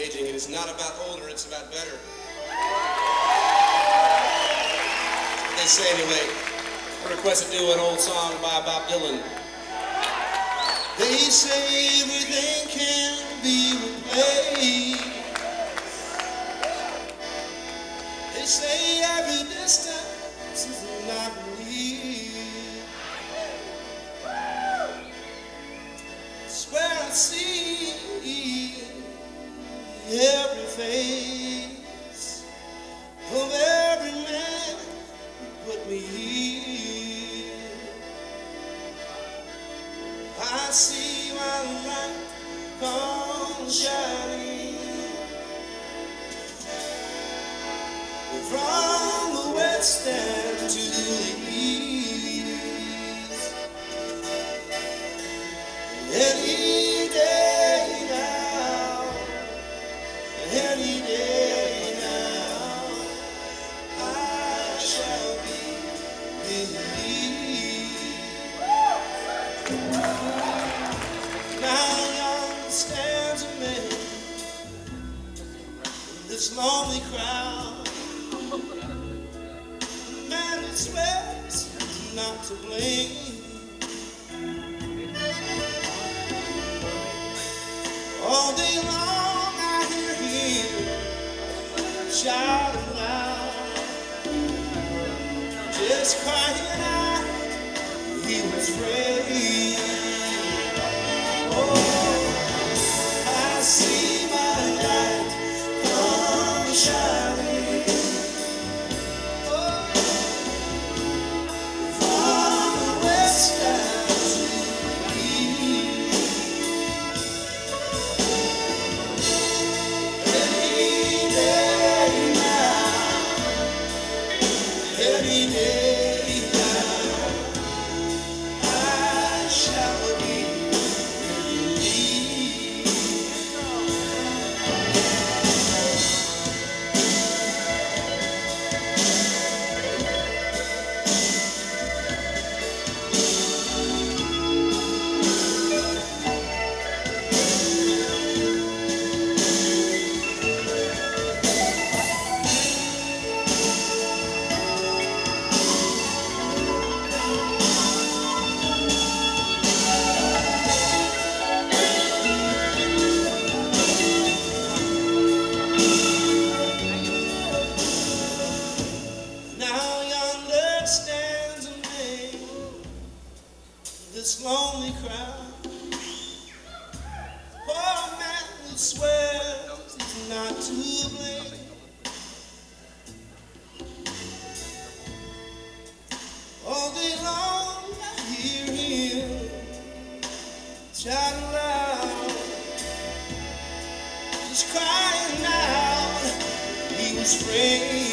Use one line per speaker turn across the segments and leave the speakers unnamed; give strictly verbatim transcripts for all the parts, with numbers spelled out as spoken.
aging. It is not about older, it's about better. They say anyway. I requested to do an old song by Bob Dylan. They say everything can be replaced. They say every distance is not real. Swear I see every face of every man who put me here. I see my light come shining from the west end to the east. Any day now, any day now, I shall be believed. Now young stands a man in this lonely crowd. The man who swears not to blame. All day long I hear him shouting out, just crying out, he was free. Oh, I see my light come shining, oh, from the west side to the east. Any day now, any day now, I shall be. Now yonder stands a man, this lonely crowd. Poor man who swears he's not to blame. All day long I hear him shout aloud, just crying out, he was free.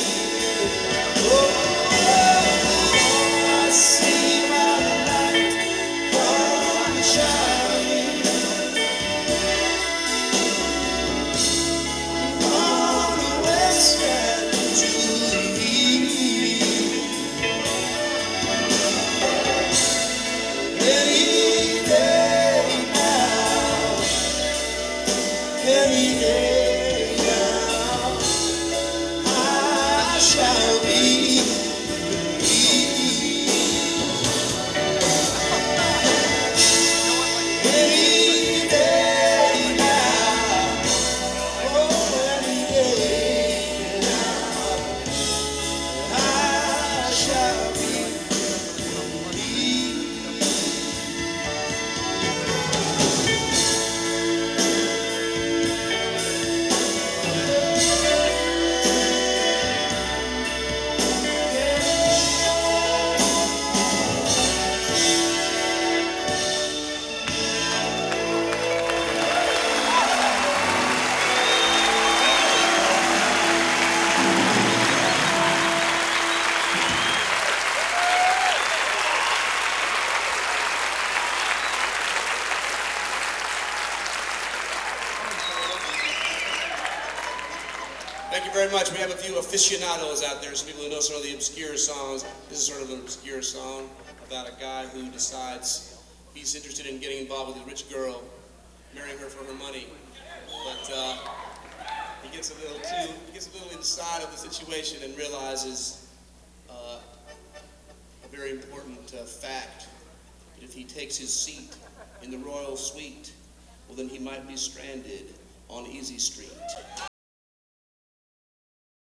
I see my light come shining from the west end to the east. Any day now, any day now, I shall be. Thank you very much. We have a few aficionados out there, some people who know some of the obscure songs. This is sort of an obscure song about a guy who decides he's interested in getting involved with a rich girl, marrying her for her money. But uh, gets a little too, he gets a little inside of the situation and realizes uh, a very important uh, fact, that if he takes his seat in the royal suite, well then he might be stranded on Easy Street.